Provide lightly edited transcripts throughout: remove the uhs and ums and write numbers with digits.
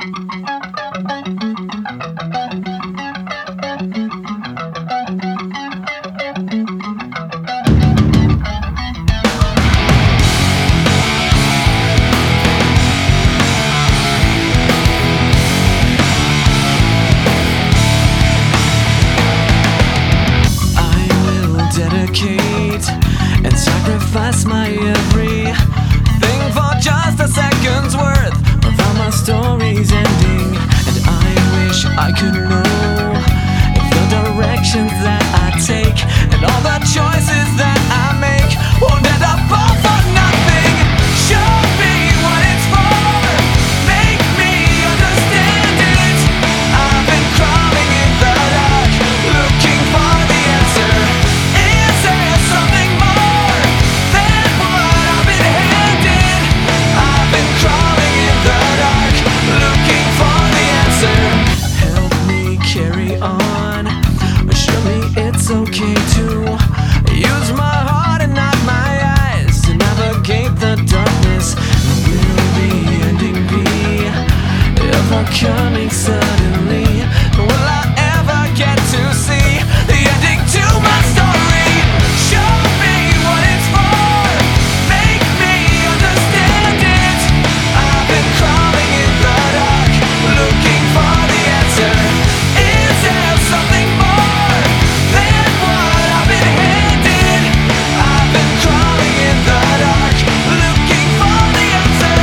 And sacrifice my everything for just a second's worth of my story's ending. And I wish I could know if the directions that I take and all the choices that I make won't end up all for nothing. Show me what it's for, make me understand it. I've been crawling in the dark, looking for the answer. Is there something more than what I've been handed? I've been crawling in the dark, looking for the answer. Help me carry on, show me it's okay to use my heart and not my eyes to navigate the darkness. Will the ending be ever coming suddenly? Will I ever get to see the ending to my story? Show me what it's for, make me understand it. I've been crawling in the dark, looking for the answer. Is there something more than what I've been handed? I've been crawling in the dark, looking for the answer.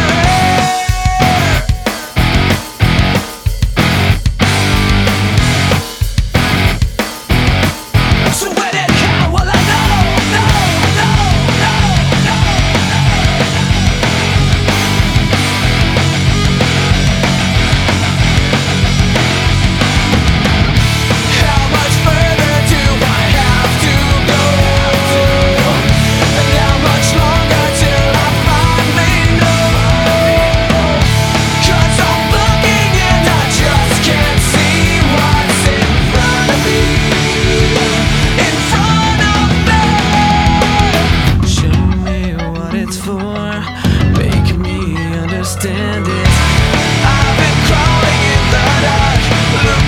So when and how will I know? How much further do I have to go? And how much longer till I finally know? 'Cause I'm looking and I just can't see what's in front of me. In front of me. Show me what it's for, make me understand it. I've been crawling in the dark, looking